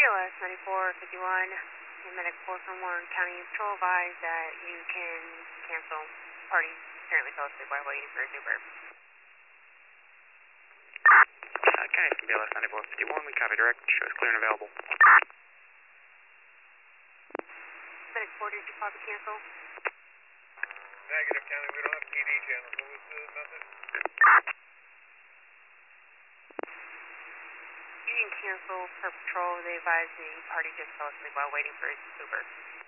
BLS 9451, Medic 4 from Warren County Patrol advised that you can cancel. Party currently fell asleep while waiting for a Uber. County from BLS 9451, we copy direct, shows clear and available. Medic 4, did you copy cancel? Negative, County, we don't have PD channels. What was the message? You can cancel per patrol. They advised the party just fell asleep while waiting for his Uber.